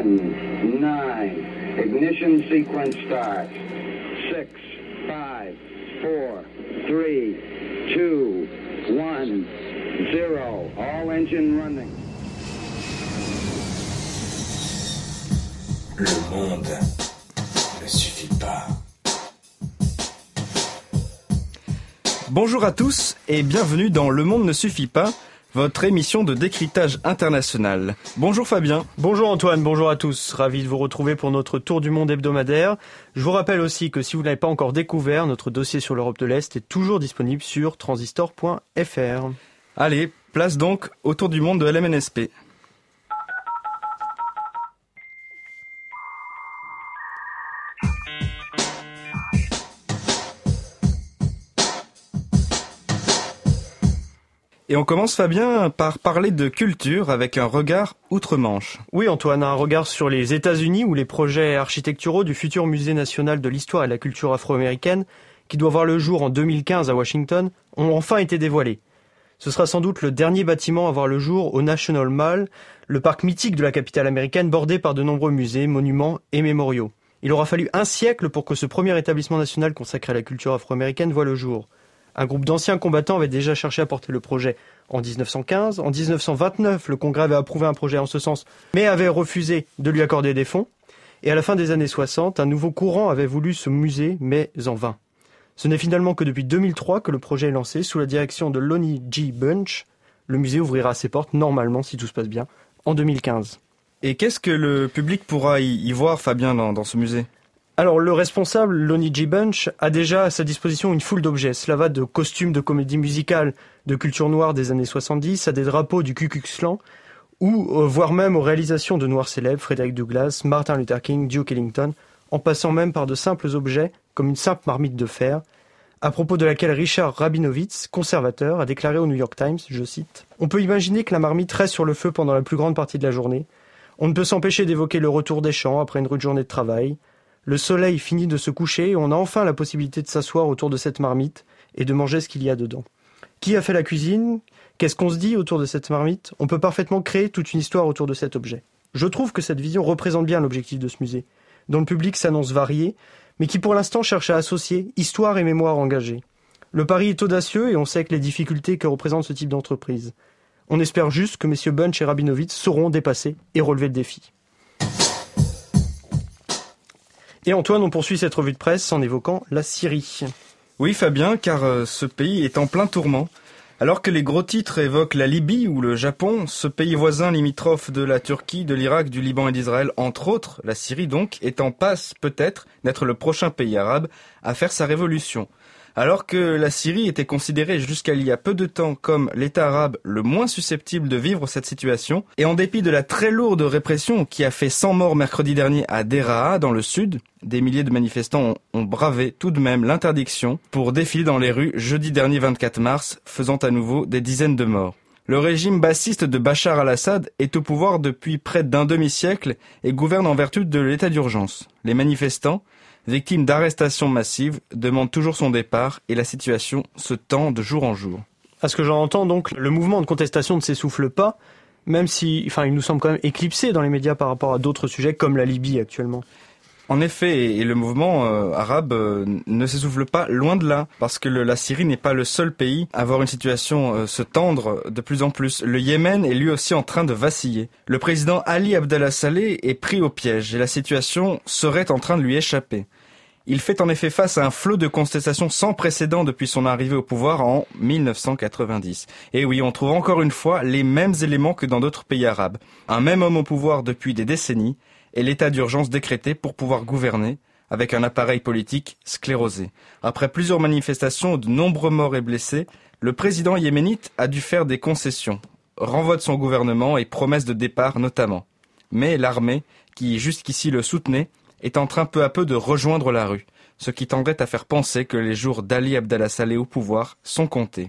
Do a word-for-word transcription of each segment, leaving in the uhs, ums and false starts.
ten, nine, ignition sequence start. six, five, four, three, two, one, zero. All engine running. Le monde ne suffit pas. Bonjour à tous et bienvenue dans Le Monde ne suffit pas, votre émission de décryptage international. Bonjour Fabien. Bonjour Antoine, bonjour à tous. Ravi de vous retrouver pour notre tour du monde hebdomadaire. Je vous rappelle aussi que si vous n'avez pas encore découvert, notre dossier sur l'Europe de l'Est est toujours disponible sur transistor point f r. Allez, place donc au tour du monde de L M N S P. Et on commence, Fabien, par parler de culture avec un regard outre-Manche. Oui, Antoine, un regard sur les États-Unis où les projets architecturaux du futur Musée national de l'histoire et de la culture afro-américaine, qui doit voir le jour en deux mille quinze à Washington, ont enfin été dévoilés. Ce sera sans doute le dernier bâtiment à voir le jour au National Mall, le parc mythique de la capitale américaine bordé par de nombreux musées, monuments et mémoriaux. Il aura fallu un siècle pour que ce premier établissement national consacré à la culture afro-américaine voie le jour. Un groupe d'anciens combattants avait déjà cherché à porter le projet en dix-neuf cent quinze. En dix-neuf cent vingt-neuf, le Congrès avait approuvé un projet en ce sens, mais avait refusé de lui accorder des fonds. Et à la fin des années soixante, un nouveau courant avait voulu ce musée, mais en vain. Ce n'est finalement que depuis deux mille trois que le projet est lancé sous la direction de Lonnie G. Bunch. Le musée ouvrira ses portes, normalement, si tout se passe bien, en deux mille quinze. Et qu'est-ce que le public pourra y, y voir, Fabien, dans, dans ce musée ? Alors, le responsable, Lonnie G. Bunch, a déjà à sa disposition une foule d'objets. Cela va de costumes de comédie musicale de culture noire des années soixante-dix à des drapeaux du Ku Klux Klan, ou euh, voire même aux réalisations de noirs célèbres, Frederick Douglass, Martin Luther King, Duke Ellington, en passant même par de simples objets, comme une simple marmite de fer, à propos de laquelle Richard Rabinowitz, conservateur, a déclaré au New York Times, je cite, « On peut imaginer que la marmite reste sur le feu pendant la plus grande partie de la journée. On ne peut s'empêcher d'évoquer le retour des champs après une rude journée de travail. Le soleil finit de se coucher et on a enfin la possibilité de s'asseoir autour de cette marmite et de manger ce qu'il y a dedans. Qui a fait la cuisine ? Qu'est-ce qu'on se dit autour de cette marmite ? On peut parfaitement créer toute une histoire autour de cet objet. » Je trouve que cette vision représente bien l'objectif de ce musée, dont le public s'annonce varié, mais qui pour l'instant cherche à associer histoire et mémoire engagée. Le pari est audacieux et on sait que les difficultés que représente ce type d'entreprise. On espère juste que messieurs Bunch et Rabinowitz sauront dépasser et relever le défi. Et Antoine, on poursuit cette revue de presse en évoquant la Syrie. Oui Fabien, car euh, ce pays est en plein tourment. Alors que les gros titres évoquent la Libye ou le Japon, ce pays voisin limitrophe de la Turquie, de l'Irak, du Liban et d'Israël, entre autres, la Syrie donc, est en passe peut-être d'être le prochain pays arabe à faire sa révolution. Alors que la Syrie était considérée jusqu'à il y a peu de temps comme l'État arabe le moins susceptible de vivre cette situation, et en dépit de la très lourde répression qui a fait cent morts mercredi dernier à Deraa, dans le sud, des milliers de manifestants ont, ont bravé tout de même l'interdiction pour défiler dans les rues jeudi dernier vingt-quatre mars, faisant à nouveau des dizaines de morts. Le régime bassiste de Bachar al-Assad est au pouvoir depuis près d'un demi-siècle et gouverne en vertu de l'état d'urgence. Les manifestants, victimes d'arrestations massives, demandent toujours son départ et la situation se tend de jour en jour. À ce que j'en entends donc, le mouvement de contestation ne s'essouffle pas, même si, enfin, il nous semble quand même éclipsé dans les médias par rapport à d'autres sujets comme la Libye actuellement. En effet, et le mouvement euh, arabe euh, ne s'essouffle pas, loin de là, parce que le, la Syrie n'est pas le seul pays à voir une situation euh, se tendre de plus en plus. Le Yémen est lui aussi en train de vaciller. Le président Ali Abdallah Saleh est pris au piège et la situation serait en train de lui échapper. Il fait en effet face à un flot de contestations sans précédent depuis son arrivée au pouvoir en mille neuf cent quatre-vingt-dix. Et oui, on trouve encore une fois les mêmes éléments que dans d'autres pays arabes. Un même homme au pouvoir depuis des décennies, et l'état d'urgence décrété pour pouvoir gouverner, avec un appareil politique sclérosé. Après plusieurs manifestations, de nombreux morts et blessés, le président yéménite a dû faire des concessions, renvoi de son gouvernement et promesses de départ notamment. Mais l'armée, qui jusqu'ici le soutenait, est en train peu à peu de rejoindre la rue, ce qui tendrait à faire penser que les jours d'Ali Abdallah Saleh au pouvoir sont comptés.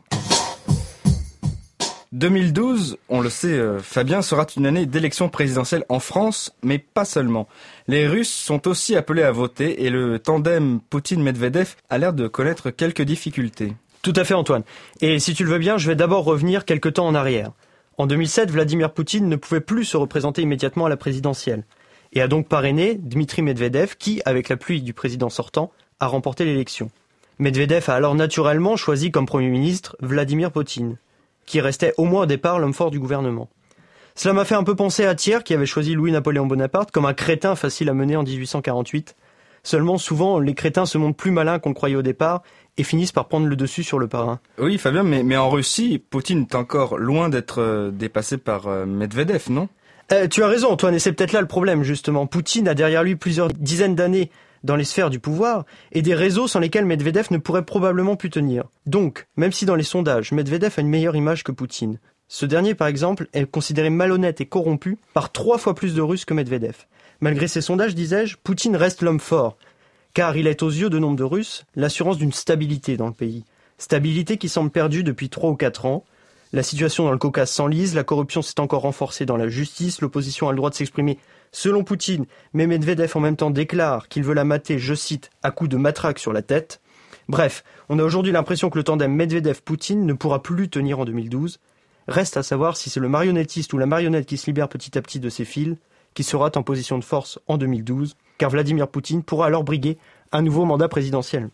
deux mille douze, on le sait, euh, Fabien, sera une année d'élection présidentielle en France, mais pas seulement. Les Russes sont aussi appelés à voter et le tandem Poutine-Medvedev a l'air de connaître quelques difficultés. Tout à fait, Antoine. Et si tu le veux bien, je vais d'abord revenir quelque temps en arrière. En deux mille sept, Vladimir Poutine ne pouvait plus se représenter immédiatement à la présidentielle. et a donc parrainé Dmitri Medvedev qui, avec l'appui du président sortant, a remporté l'élection. Medvedev a alors naturellement choisi comme Premier ministre Vladimir Poutine, qui restait au moins au départ l'homme fort du gouvernement. Cela m'a fait un peu penser à Thiers qui avait choisi Louis-Napoléon Bonaparte comme un crétin facile à mener en dix-huit cent quarante-huit. Seulement, souvent, les crétins se montrent plus malins qu'on le croyait au départ et finissent par prendre le dessus sur le parrain. Oui, Fabien, mais, mais en Russie, Poutine est encore loin d'être euh, dépassé par euh, Medvedev, non ? euh, Tu as raison, Antoine, et c'est peut-être là le problème, justement. Poutine a derrière lui plusieurs dizaines d'années dans les sphères du pouvoir et des réseaux sans lesquels Medvedev ne pourrait probablement plus tenir. Donc, même si dans les sondages, Medvedev a une meilleure image que Poutine, ce dernier, par exemple, est considéré malhonnête et corrompu par trois fois plus de Russes que Medvedev. Malgré ces sondages, disais-je, Poutine reste l'homme fort, car il est aux yeux de nombre de Russes l'assurance d'une stabilité dans le pays. Stabilité qui semble perdue depuis trois ou quatre ans. La situation dans le Caucase s'enlise, la corruption s'est encore renforcée dans la justice, l'opposition a le droit de s'exprimer selon Poutine, mais Medvedev en même temps déclare qu'il veut la mater, je cite, à coups de matraque sur la tête. Bref, on a aujourd'hui l'impression que le tandem Medvedev-Poutine ne pourra plus tenir en deux mille douze. Reste à savoir si c'est le marionnettiste ou la marionnette qui se libère petit à petit de ses fils qui sera en position de force en deux mille douze, car Vladimir Poutine pourra alors briguer un nouveau mandat présidentiel.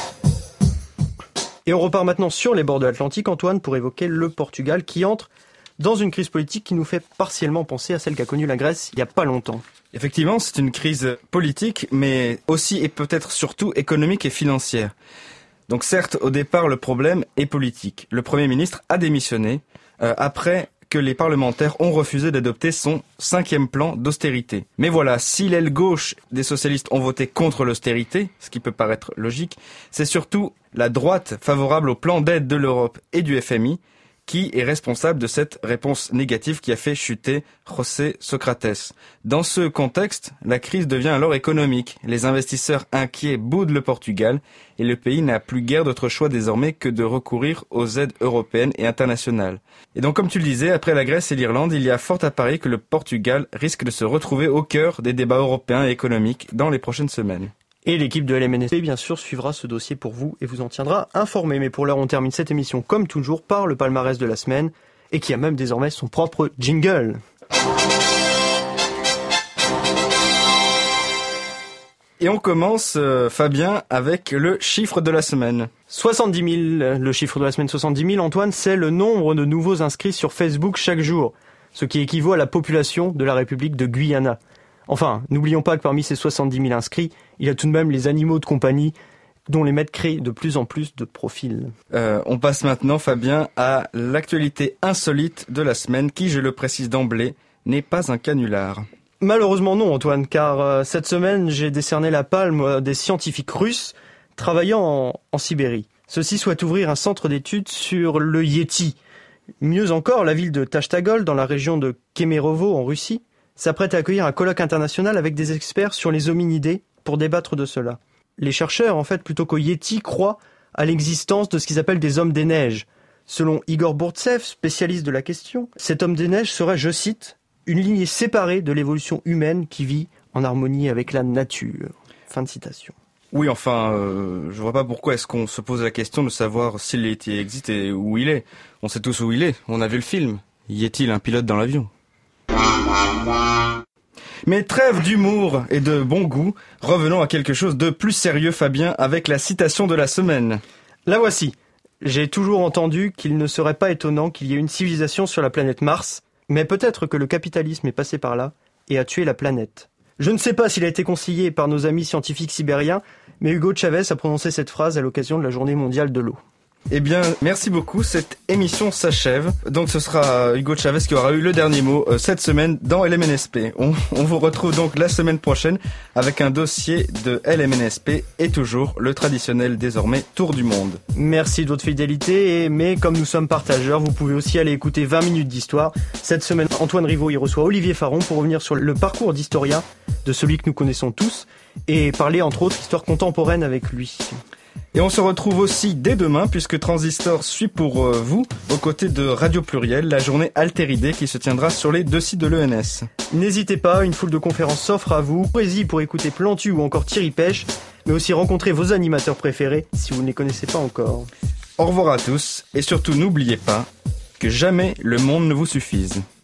Et on repart maintenant sur les bords de l'Atlantique, Antoine, pour évoquer le Portugal qui entre dans une crise politique qui nous fait partiellement penser à celle qu'a connue la Grèce il n'y a pas longtemps. Effectivement, c'est une crise politique, mais aussi et peut-être surtout économique et financière. Donc certes, au départ, le problème est politique. Le Premier ministre a démissionné euh, après que les parlementaires ont refusé d'adopter son cinquième plan d'austérité. Mais voilà, si l'aile gauche des socialistes ont voté contre l'austérité, ce qui peut paraître logique, c'est surtout la droite favorable au plan d'aide de l'Europe et du F M I qui est responsable de cette réponse négative qui a fait chuter José Socrates. Dans ce contexte, la crise devient alors économique. Les investisseurs inquiets boudent le Portugal et le pays n'a plus guère d'autre choix désormais que de recourir aux aides européennes et internationales. Et donc, comme tu le disais, après la Grèce et l'Irlande, il y a fort à parier que le Portugal risque de se retrouver au cœur des débats européens et économiques dans les prochaines semaines. Et l'équipe de L M N S P, bien sûr, suivra ce dossier pour vous et vous en tiendra informé. Mais pour l'heure, on termine cette émission, comme toujours, par le palmarès de la semaine, et qui a même désormais son propre jingle. Et on commence, euh, Fabien, avec le chiffre de la semaine. soixante-dix mille, le chiffre de la semaine soixante-dix mille, Antoine, c'est le nombre de nouveaux inscrits sur Facebook chaque jour, ce qui équivaut à la population de la République de Guyana. Enfin, n'oublions pas que parmi ces soixante-dix mille inscrits, il y a tout de même les animaux de compagnie dont les maîtres créent de plus en plus de profils. Euh, on passe maintenant, Fabien, à l'actualité insolite de la semaine qui, je le précise d'emblée, n'est pas un canular. Malheureusement non, Antoine, car euh, cette semaine, j'ai décerné la palme à des scientifiques russes travaillant en, en Sibérie. Ceux-ci souhaitent ouvrir un centre d'études sur le Yéti. Mieux encore, la ville de Tashtagol, dans la région de Kemerovo, en Russie, s'apprête à accueillir un colloque international avec des experts sur les hominidés pour débattre de cela. Les chercheurs, en fait, plutôt qu'au Yéti, croient à l'existence de ce qu'ils appellent des hommes des neiges. Selon Igor Bourtsev, spécialiste de la question, cet homme des neiges serait, je cite, une lignée séparée de l'évolution humaine qui vit en harmonie avec la nature. Fin de citation. Oui, enfin, euh, je vois pas pourquoi est-ce qu'on se pose la question de savoir si le Yéti existe et où il est. On sait tous où il est, on a vu le film. Y est-il un pilote dans l'avion ? Mais trêve d'humour et de bon goût, revenons à quelque chose de plus sérieux, Fabien, avec la citation de la semaine. La voici. J'ai toujours entendu qu'il ne serait pas étonnant qu'il y ait une civilisation sur la planète Mars, mais peut-être que le capitalisme est passé par là et a tué la planète. Je ne sais pas s'il a été conseillé par nos amis scientifiques sibériens, mais Hugo Chavez a prononcé cette phrase à l'occasion de la Journée mondiale de l'eau. Eh bien, merci beaucoup. Cette émission s'achève. Donc, ce sera Hugo Chavez qui aura eu le dernier mot euh, cette semaine dans L M N S P. On, on vous retrouve donc la semaine prochaine avec un dossier de L M N S P et toujours le traditionnel désormais Tour du Monde. Merci de votre fidélité, et, mais comme nous sommes partageurs, vous pouvez aussi aller écouter vingt minutes d'histoire. Cette semaine, Antoine Rivaud y reçoit Olivier Faron pour revenir sur le parcours d'Historia de celui que nous connaissons tous et parler entre autres histoire contemporaine avec lui. Et on se retrouve aussi dès demain puisque Transistor suit pour euh, vous aux côtés de Radio Pluriel la journée Altéridée qui se tiendra sur les deux sites de l'E N S. N'hésitez pas, une foule de conférences s'offre à vous. Poésie pour écouter Plantu ou encore Thierry Pêche, mais aussi rencontrer vos animateurs préférés si vous ne les connaissez pas encore. Au revoir à tous et surtout n'oubliez pas que jamais le monde ne vous suffise.